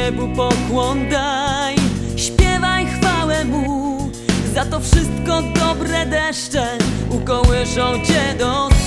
niebu pokłon daj. Śpiewaj chwałę Mu, za to wszystko dobre deszcze ukołyszą cię do